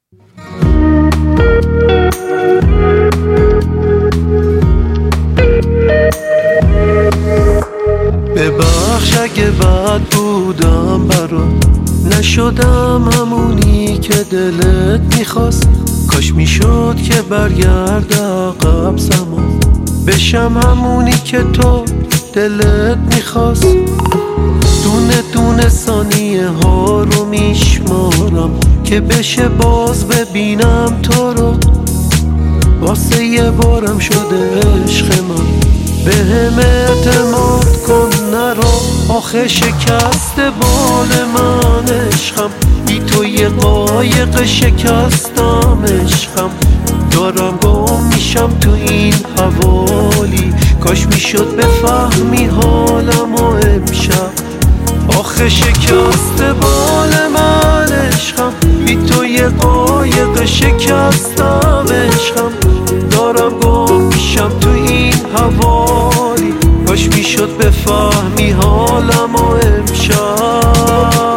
ببخش اگه بد بودم برات، نشدم همونی که دلت میخواست. کاش میشد که برگرد عقب زمان، بشم همونی که تو دلت میخواست. دونه دونه ثانیه ها رو میشمارم که بشه باز ببینم تو رو. واسه یه بارم شده عشق من، به هم اعتماد کن نرو. آخه شکست بال من عشقم، بی تو یه قایق شکستم عشقم. دارم گم میشم تو این حوالی، کاش میشد بفهمی حالم و امشب. آخه شکست بال من عشقم، بی تو یه قایق شکستم عشقم. دارم گم میشم تو این حوالی، کاش میشد بفهمی حالم و امشب.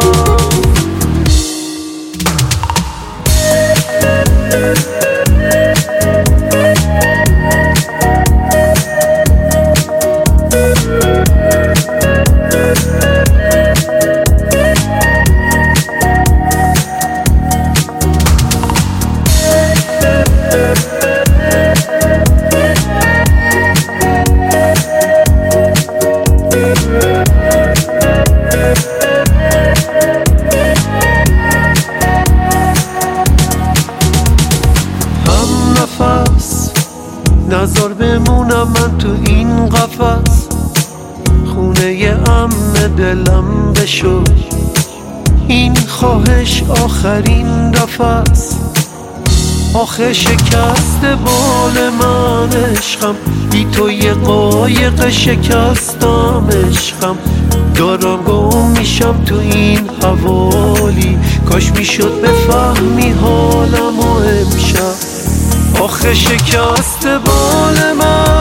نزار بمونم من تو این قفس، خونه امن دلم بشو. این خواهش آخرین دفعست. آخه شکست بال من عشقم، بی تو یه قایق شکستم عشقم. دارم گم میشم تو این حوالی، کاش میشد بفهمی حالم و امشب. آخه شکست بال من